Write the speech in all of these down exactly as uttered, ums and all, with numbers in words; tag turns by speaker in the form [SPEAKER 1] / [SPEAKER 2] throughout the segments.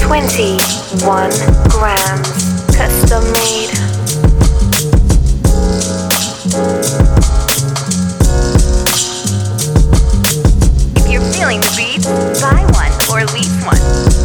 [SPEAKER 1] twenty-one grams, custom made. If you're feeling the beat, buy one or lease one.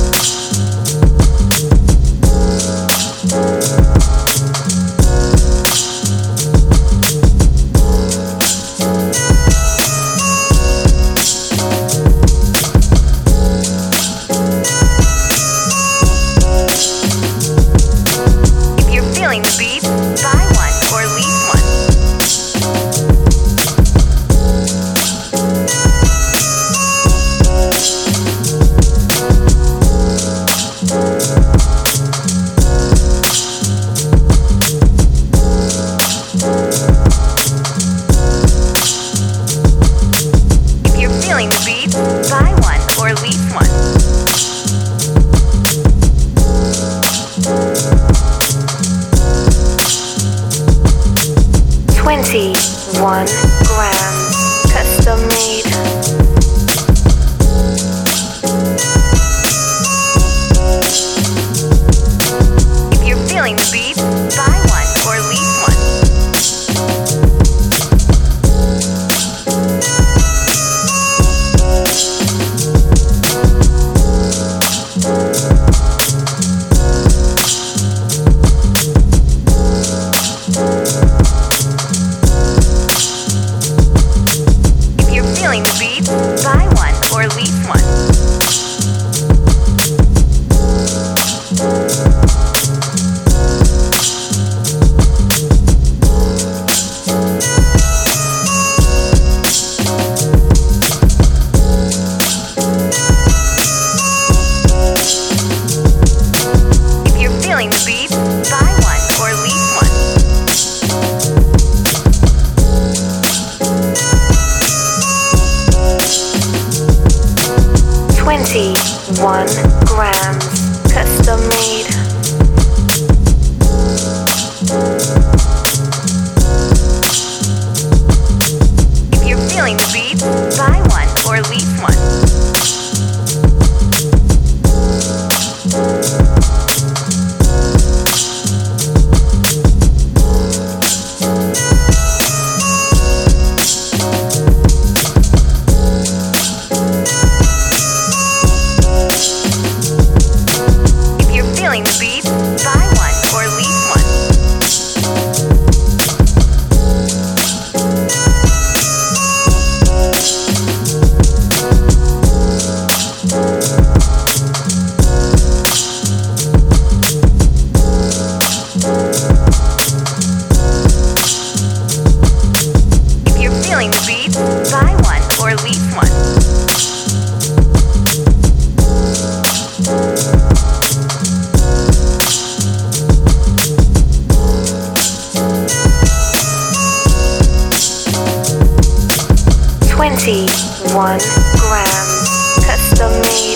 [SPEAKER 1] The beat, buy one or lease one. If you're feeling the beat, buy one or lease one. twenty-one grams, custom made. If you're feeling the beat, buy one or lease one. Feeling the beat, buy one or lease one. If you're feeling the beat, buy one or lease one. twenty-one grams, custom made. If you're feeling the beat, buy one or lease one. Feeling the beat, buy one or lease one. If you're feeling the beat, buy one or lease one. twenty-one grams, custom made.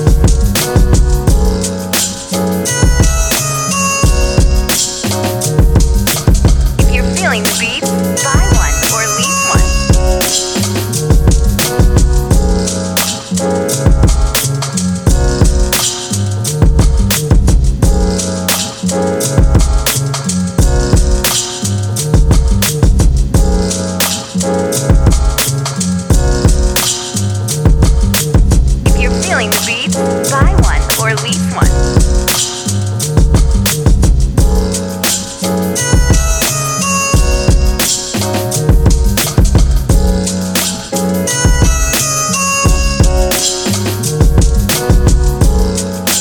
[SPEAKER 1] If you're feeling the beat, buy one or lease one. Feeling the beat, buy one or lease one.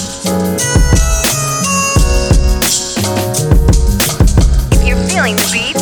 [SPEAKER 1] If you're feeling the beat,